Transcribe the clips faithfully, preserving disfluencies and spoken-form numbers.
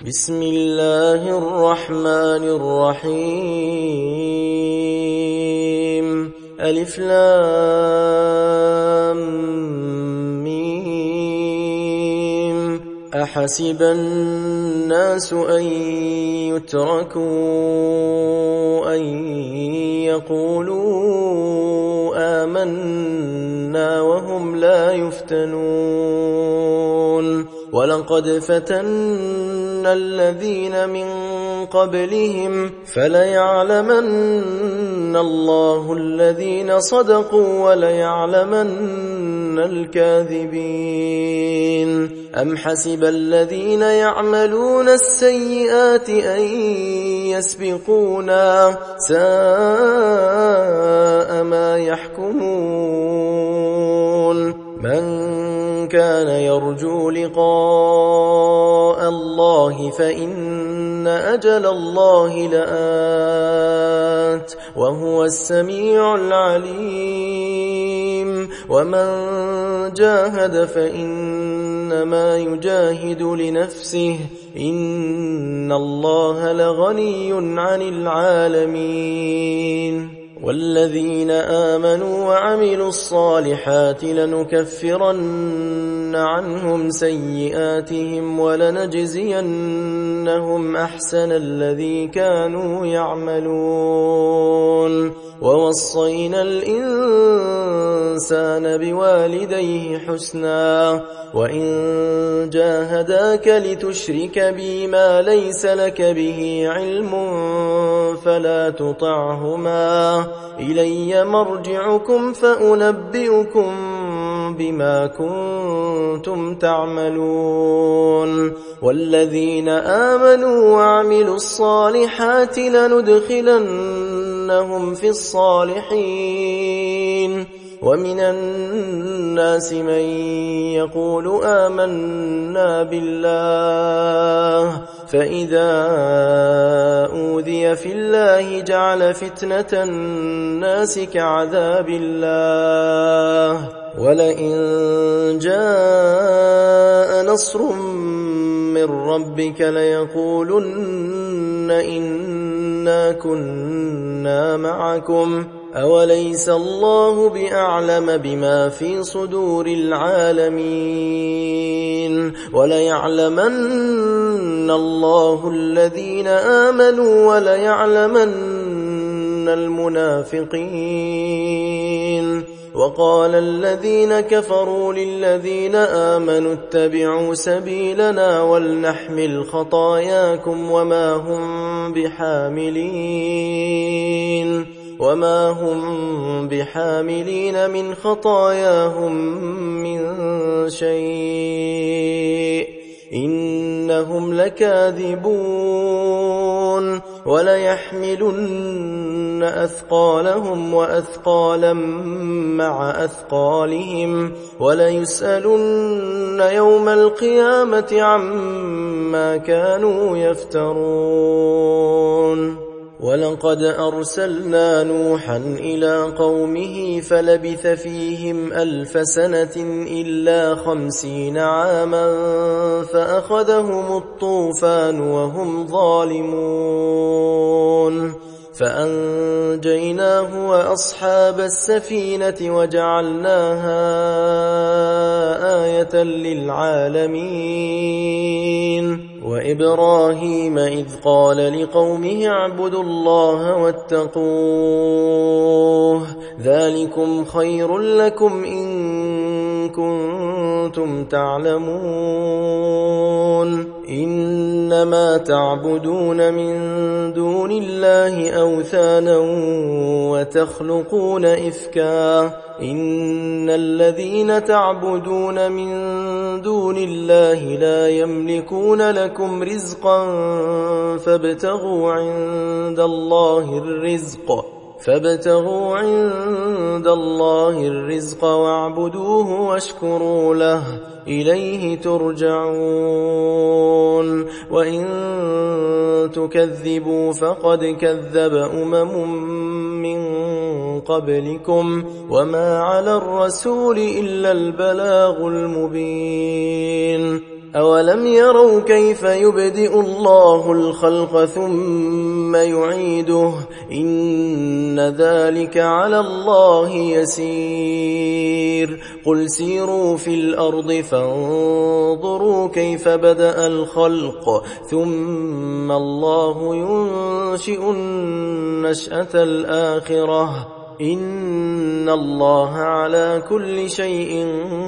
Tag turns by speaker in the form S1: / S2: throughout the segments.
S1: بسم الله الرحمن الرحيم ألف لام ميم أحسب الناس أن يتركوا أن يقولوا آمنا وهم لا يفتنون ولقد فتنا الذين من قبلهم فليعلمن الله الذين صدقوا وليعلمن الكاذبين أم حسب الذين يعملون السيئات أن يسبقونا ساء ما يحكمون من كان يرجو لقاء الله فإن أجل الله لآت وهو السميع العليم ومن جاهد فإنما يجاهد لنفسه إن الله لغني عن العالمين والذين آمنوا وعملوا الصالحات لنكفرن عنهم سيئاتهم ولنجزينهم أحسن الذي كانوا يعملون ووصينا الإنسان بوالديه حسنا وإن جاهداك لتشرك بي ما ليس لك به علم فلا تطعهما إلي مرجعكم فأنبئكم بما كنتم تعملون والذين آمنوا وعملوا الصالحات لندخلنهم في الصالحين ومن الناس من يقول آمنا بالله فإذا أوذي في الله جعل فتنة الناس كعذاب الله ولئن جاء نصر من ربك ليقولن إنا كنا معكم أوليس الله بأعلم بما في صدور العالمين وليعلمن الله الذين آمنوا وليعلمن المنافقين وقال الذين كفروا للذين آمنوا اتبعوا سبيلنا ولنحمل خطاياكم وما هم بحاملين وما هم بحاملين من خطاياهم من شيء إنهم لكاذبون وليحملن أثقالهم وأثقالا مع أثقالهم وليسألن يوم القيامة عما كانوا يفترون ولقد أرسلنا نوحا إلى قومه فلبث فيهم ألف سنة إلا خمسين عاما فأخذهم الطوفان وهم ظالمون فأنجيناه وأصحاب السفينة وجعلناها آية للعالمين وإبراهيم إذ قال لقومه اعبدوا الله واتقوه ذلكم خير لكم إن كنتم تعلمون إنما تعبدون من دون الله أوثانا وتخلقون إفكا إن الذين تعبدون من دون الله لا يملكون لكم رزقا فابتغوا عند الله الرزق فابتغوا عند الله الرزق واعبدوه واشكروا له إليه ترجعون وإن تكذبوا فقد كذب أمم من قبلكم وما على الرسول إلا البلاغ المبين أولم يروا كيف يبدئ الله الخلق ثم يعيده إن ذلك على الله يسير قل سيروا في الأرض فانظروا كيف بدأ الخلق ثم الله ينشئ النشأة الآخرة إن الله على كل شيء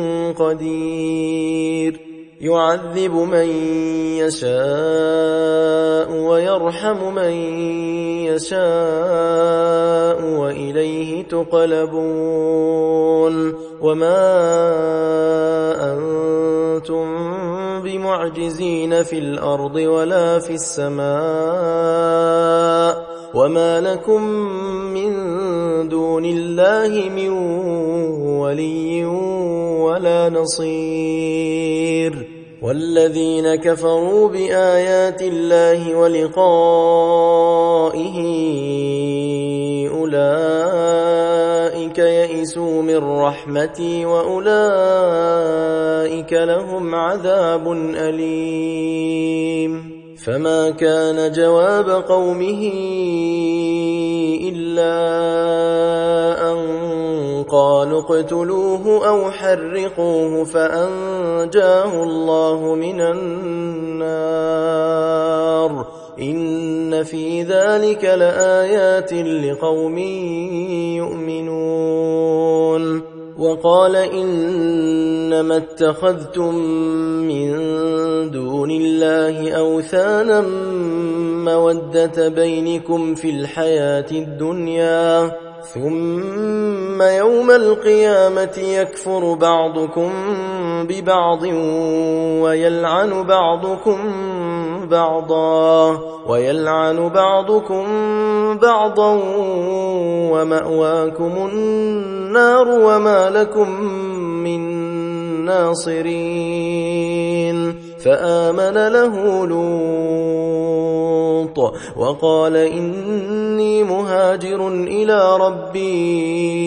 S1: قدير يعذب من يشاء ويرحم من يشاء وإليه تقلبون وما أنتم بمعجزين في الأرض ولا في السماء وما لكم من دون الله من ولي ولا نصير والذين كفروا بآيات الله ولقائه أولئك يئسوا من رحمتي وأولئك لهم عذاب أليم فما كان جواب قومه إلا أن قالوا اقتلوه أو حرقوه فأنجاه الله من النار إن في ذلك لآيات لقوم يؤمنون وقال إنما اتخذتم من دون الله أوثانا مودة بينكم في الحياة الدنيا ثم يوم القيامة يكفر بعضكم ببعض ويلعن بعضكم بعضا ويلعن بعضكم بعضا ومأواكم النار وما لكم من ناصرين فآمن له لوط وقال إني مهاجر إلى ربي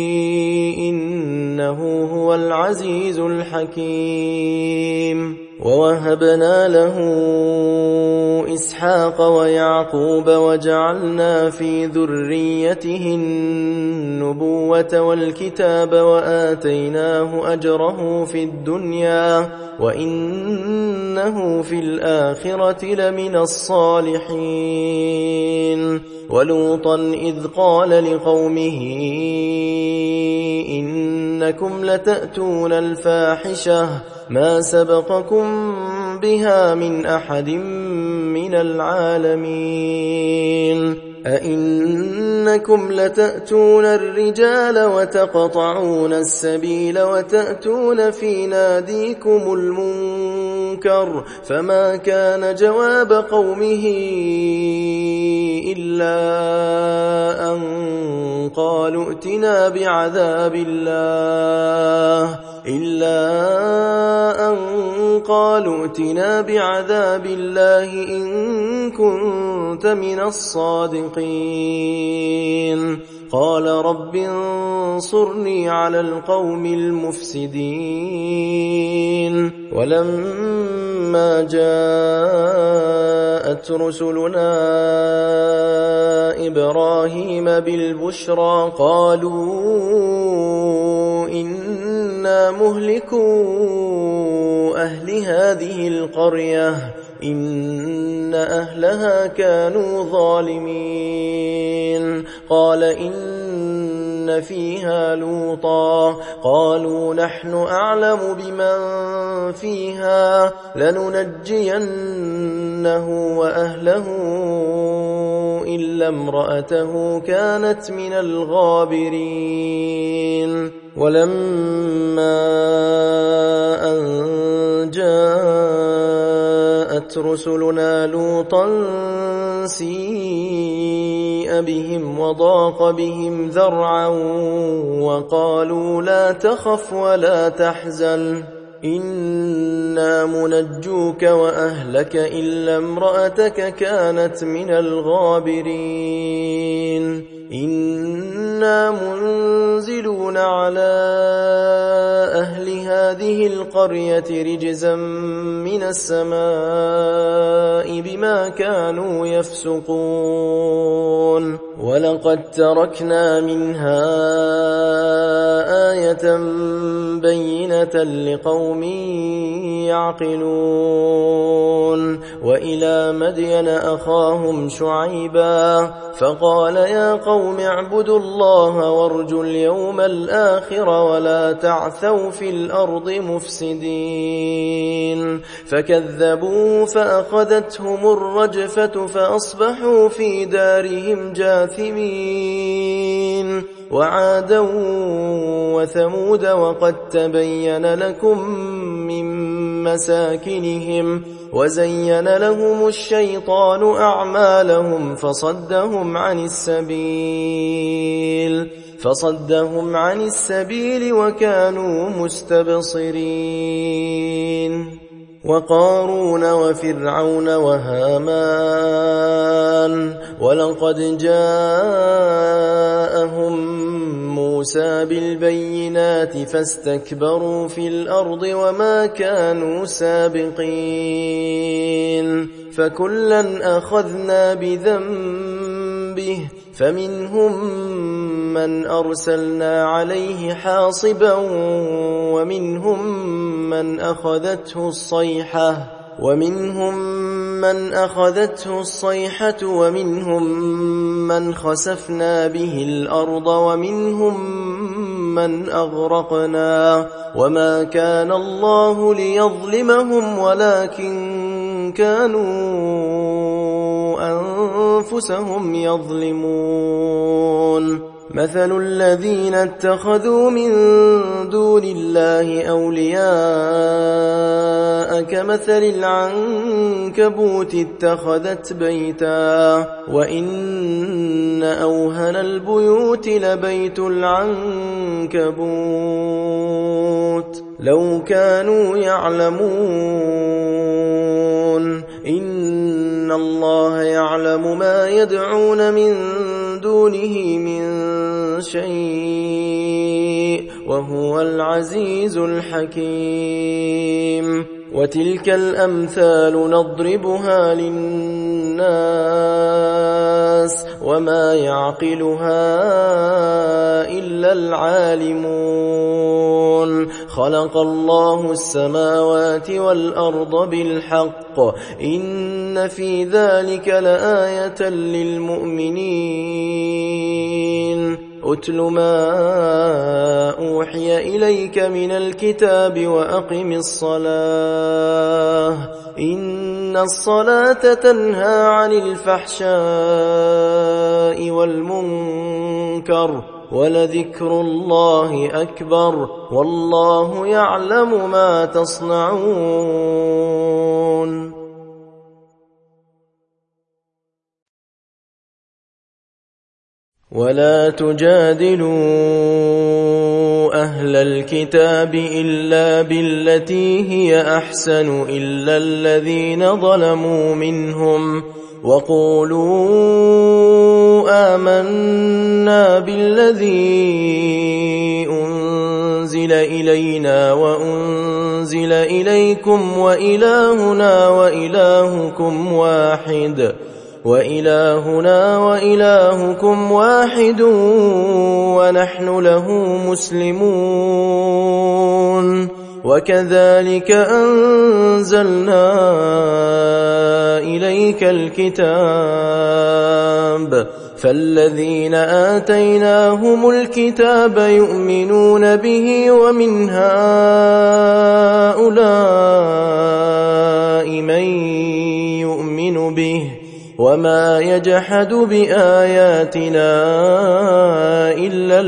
S1: إنه هو العزيز الحكيم ووهبنا له إسحاق ويعقوب وجعلنا في ذريته النبوة والكتاب وآتيناه أجره في الدنيا وإنه في الآخرة لمن الصالحين ولوطا إذ قال لقومه إنكم لتأتون الفاحشة ما سبقكم بها من أحد من العالمين أئنكم لتأتون الرجال وتقطعون السبيل وتأتون في ناديكم المنكر فما كان جواب قومه إلا أن قالوا ائتنا بعذاب الله إلا أن قالوا ائتنا بعذاب الله إن كنت من الصادقين قال رب انصرني على القوم المفسدين ولما جاءت رسلنا إبراهيم بالبشرى قالوا إنا مهلكو أهل هذه القرية إن أهلها كانوا ظالمين قال إن فيها لوطا قالوا نحن أعلم بمن فيها لننجينه وأهله إلا امرأته كانت من الغابرين ولما أن جاءت رسلنا لوطا سيء بهم وضاق بهم ذرعا وقالوا لا تخف ولا تحزن إنا منجوك وأهلك إلا امرأتك كانت من الغابرين إنا منزلون على أهل هذه القرية رجزا من السماء بما كانوا يفسقون ولقد تركنا منها آية بينة لقوم يعقلون وإلى مدين أخاهم شعيبا فقال يا قوم اعبدوا الله وارجوا اليوم الآخر ولا تعثوا في الأرض مفسدين فكذبوه فأخذتهم الرجفة فأصبحوا في دارهم جاثمين وعادا وثمود وقد تبين لكم من مساكنهم وزين لهم الشيطان أعمالهم فصدهم عن السبيل فصدهم عن السبيل وكانوا مستبصرين وقارون وفرعون وهامان ولقد جاءهم موسى بالبينات فاستكبروا في الأرض وما كانوا سابقين فكلا أخذنا بذنبه فمنهم من أرسلنا عليه حاصبا ومنهم من أخذته الصيحة ومنهم من أخذته الصيحة ومنهم من خسفنا به الأرض ومنهم من أغرقنا وما كان الله ليظلمهم ولكن كانوا أنفسهم يظلمون مثل الذين اتخذوا من دون الله أولياء كمثل العنكبوت اتخذت بيتا وإن أوهن البيوت لبيت العنكبوت لو كانوا يعلمون إن الله يعلم ما يدعون من دونه من شيء وهو العزيز الحكيم وتلك الأمثال نضربها للناس وما يعقلها إلا العالمون خلق الله السماوات والأرض بالحق إن في ذلك لآية للمؤمنين أتل ما أوحي إليك من الكتاب وأقم الصلاة إن الصلاة تنهى عن الفحشاء والمنكر ولذكر الله أكبر والله يعلم ما تصنعون ولا تجادلوا أهل الكتاب إلا بالتي هي أحسن إلا الذين ظلموا منهم وقولوا آمنا بالذي أنزل إلينا وأنزل إليكم وإلهنا وإلهكم واحد وإلهنا وإلهكم واحد ونحن له مسلمون وكذلك أنزلنا إليك الكتاب فالذين آتيناهم الكتاب يؤمنون به ومن هؤلاء من يؤمن به وما يجحد بآياتنا إلا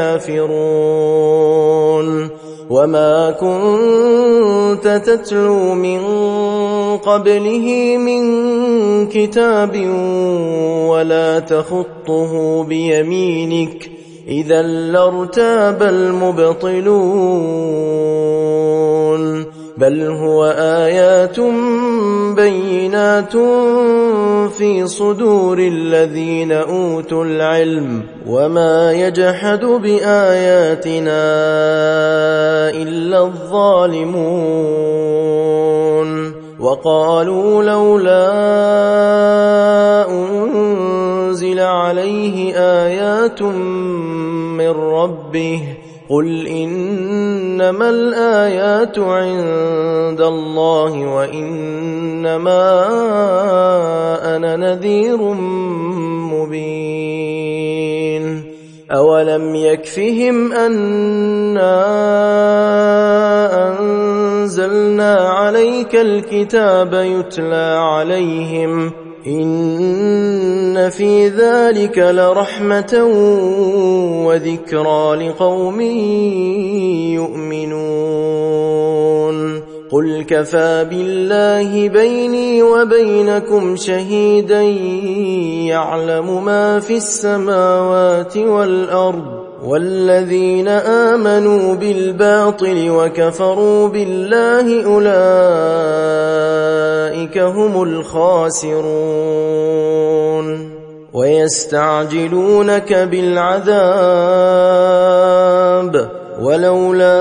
S1: الكافرون وما كنت تتلو من قبله من كتاب ولا تخطه بيمينك إذا لارتاب المبطلون بل هو آيات بينات في صدور الذين أوتوا العلم وما يجحد بآياتنا إلا الظالمون وقالوا لولا أنزل عليه آيات من ربه قل إنما الآيات عند الله وإنما أنا نذير مبين أولم يكفهم أنا أنزلنا عليك الكتاب يتلى عليهم إن في ذلك لرحمة وذكرى لقوم يؤمنون قل كفى بالله بيني وبينكم شهيدا يعلم ما في السماوات والأرض والذين آمنوا بالباطل وكفروا بالله أولئك هم الخاسرون ويستعجلونك بالعذاب ولولا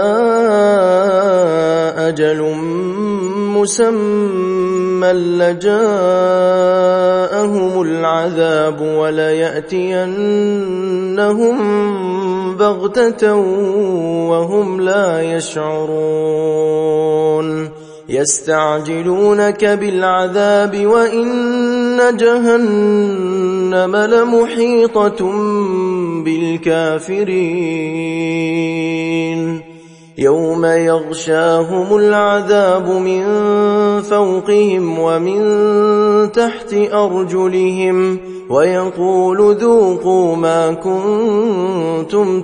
S1: أجل مسمى لجاءهم العذاب وليأتينهم بغتة وهم لا يشعرون يستعجلونك بالعذاب وإن جهنم لمحيطة بالكافرين يوم يغشاهم العذاب من فوقهم ومن تحت أرجلهم ويقول ذوقوا ما كنتم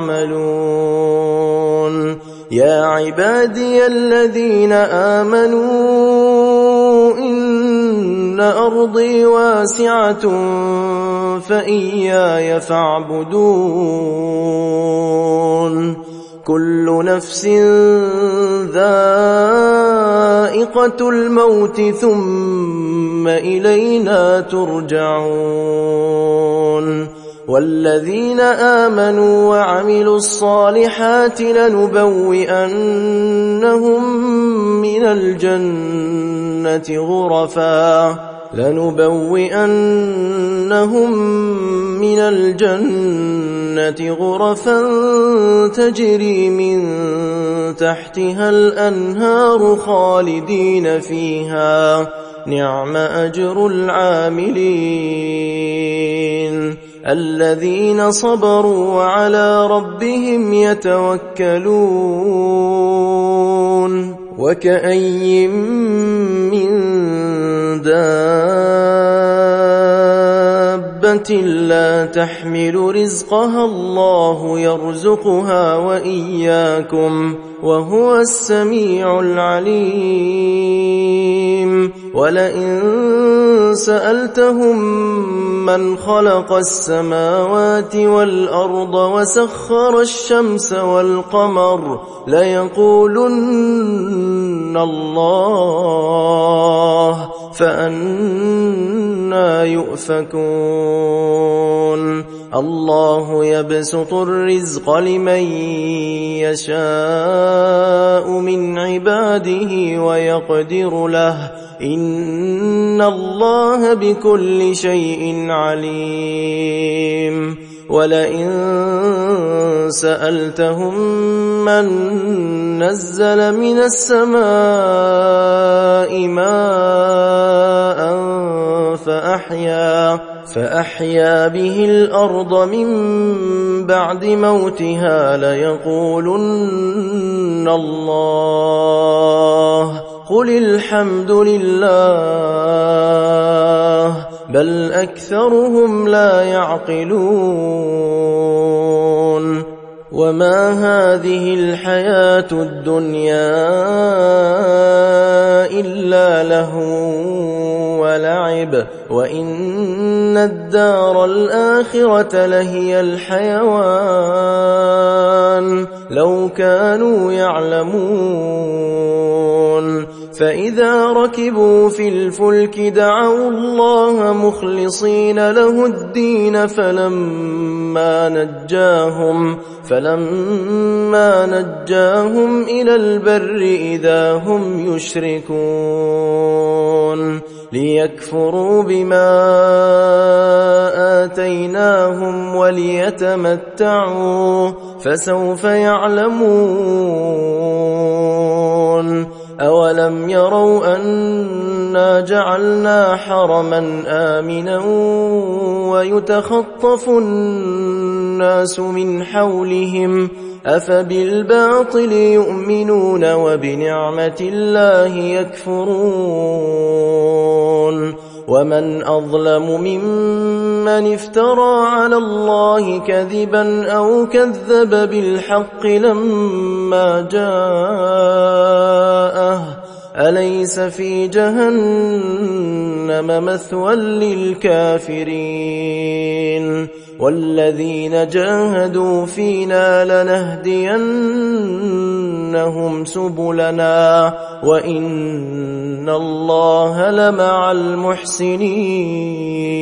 S1: تعملون يا عبادي الذين آمنوا إن أرضي واسعة فإياي فاعبدون كل نفس ذائقة الموت ثم إلينا ترجعون والذين آمنوا وعملوا الصالحات لنبوئنهم من الجنة غرفا لنبوئنهم من الجنة غرفا تجري من تحتها الأنهار خالدين فيها نعم أجر العاملين الذين صبروا وعلى ربهم يتوكلون وكأي من دابة لا تحمل رزقها الله يرزقها وإياكم وهو السميع العليم ولئن سألتهم من خلق السماوات والأرض وسخر الشمس والقمر ليقولن الله فأنى يؤفكون الله يبسط الرزق لمن يشاء من عباده ويقدر له إن الله بكل شيء عليم ولئن سألتهم من نزل من السماء ماء فأحيا فأحيا به الأرض من بعد موتها ليقولن الله قل الحمد لله بل أكثرهم لا يعقلون وما هذه الحياة الدنيا إلا لهو ولعب وإن الدار الآخرة لهي الحيوان الرحمن لو كانوا يعلمون فإذا ركبوا في الفلك دعوا الله مخلصين له الدين فلما نجاهم فلما نجاهم إلى البر إذا هم يشركون ليكفروا بما آتيناهم وليتمتعوا فسوف يعلمون أولم يروا أنا جعلنا حرما آمنا ويتخطف الناس من حولهم أفبالباطل يؤمنون وبنعمة الله يكفرون ومن أظلم ممن افترى على الله كذبا أو كذب بالحق لما جاءه أليس في جهنم مثوى للكافرين والذين جاهدوا فينا لنهدينهم سبلنا وإن الله لمع المحسنين